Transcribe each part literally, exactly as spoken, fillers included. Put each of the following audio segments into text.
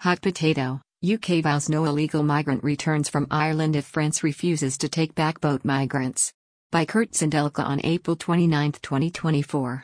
Hot potato: U K vows no illegal migrant returns from Ireland if France refuses to take back boat migrants. By Kurt Sindelka on April twenty-ninth, twenty twenty-four.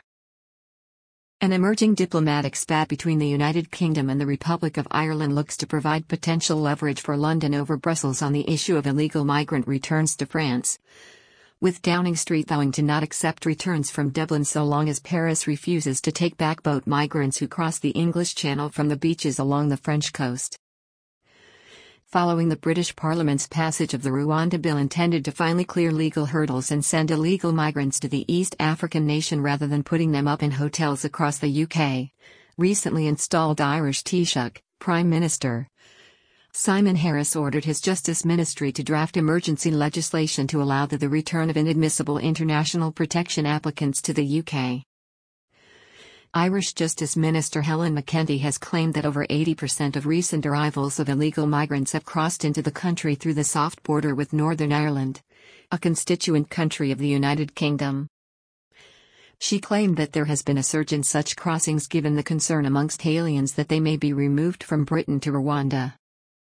An emerging diplomatic spat between the United Kingdom and the Republic of Ireland looks to provide potential leverage for London over Brussels on the issue of illegal migrant returns to France, with Downing Street vowing to not accept returns from Dublin so long as Paris refuses to take back boat migrants who cross the English Channel from the beaches along the French coast. Following the British Parliament's passage of the Rwanda Bill intended to finally clear legal hurdles and send illegal migrants to the East African nation rather than putting them up in hotels across the U K, recently installed Irish Taoiseach, Prime Minister Simon Harris ordered his Justice Ministry to draft emergency legislation to allow the, the return of inadmissible international protection applicants to the U K. Irish Justice Minister Helen McEntee has claimed that over eighty percent of recent arrivals of illegal migrants have crossed into the country through the soft border with Northern Ireland, a constituent country of the United Kingdom. She claimed that there has been a surge in such crossings given the concern amongst aliens that they may be removed from Britain to Rwanda.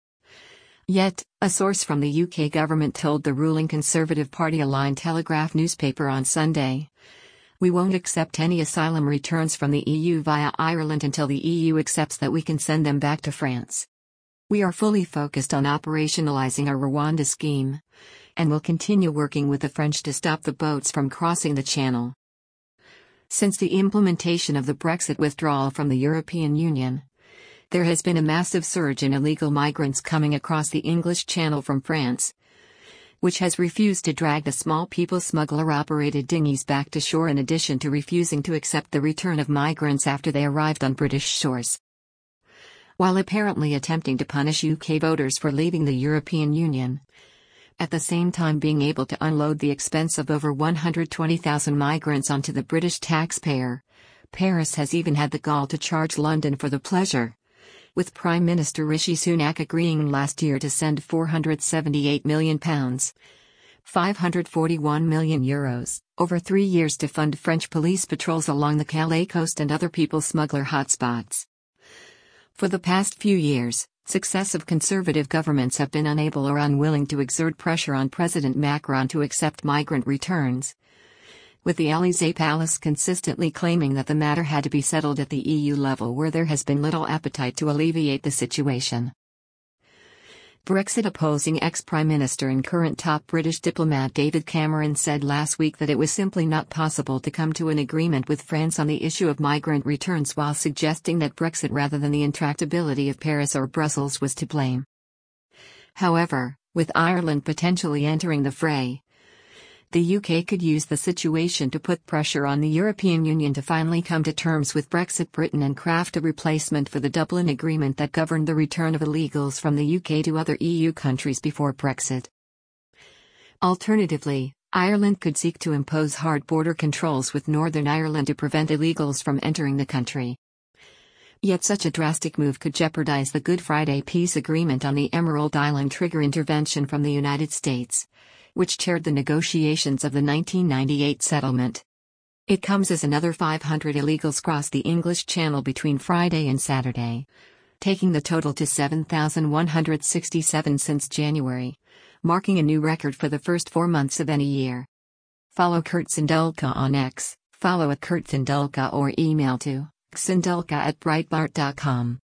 Yet, a source from the U K government told the ruling Conservative Party-aligned Telegraph newspaper on Sunday, "We won't accept any asylum returns from the E U via Ireland until the E U accepts that we can send them back to France. We are fully focused on operationalizing our Rwanda scheme, and will continue working with the French to stop the boats from crossing the Channel." Since the implementation of the Brexit withdrawal from the European Union, there has been a massive surge in illegal migrants coming across the English Channel from France, which has refused to drag the small people smuggler-operated dinghies back to shore in addition to refusing to accept the return of migrants after they arrived on British shores. While apparently attempting to punish U K voters for leaving the European Union, at the same time being able to unload the expense of over one hundred twenty thousand migrants onto the British taxpayer, Paris has even had the gall to charge London for the pleasure, with Prime Minister Rishi Sunak agreeing last year to send four hundred seventy-eight million pounds, five hundred forty-one million euros, over three years to fund French police patrols along the Calais coast and other people smuggler hotspots. For the past few years, successive Conservative governments have been unable or unwilling to exert pressure on President Macron to accept migrant returns, with the Élysée Palace consistently claiming that the matter had to be settled at the E U level where there has been little appetite to alleviate the situation. Brexit-opposing ex-Prime Minister and current top British diplomat David Cameron said last week that it was simply not possible to come to an agreement with France on the issue of migrant returns while suggesting that Brexit rather than the intractability of Paris or Brussels was to blame. However, with Ireland potentially entering the fray, the U K could use the situation to put pressure on the European Union to finally come to terms with Brexit Britain and craft a replacement for the Dublin Agreement that governed the return of illegals from the U K to other E U countries before Brexit. Alternatively, Ireland could seek to impose hard border controls with Northern Ireland to prevent illegals from entering the country. Yet such a drastic move could jeopardize the Good Friday Peace Agreement on the Emerald Island trigger intervention from the United States, which chaired the negotiations of the nineteen ninety-eight settlement. It comes as another five hundred illegals crossed the English Channel between Friday and Saturday, taking the total to seven thousand one hundred sixty-seven since January, marking a new record for the first four months of any year. Follow Kurt Sindelka on X, follow at Kurt Sindelka or email to sindelka at breitbart dot com.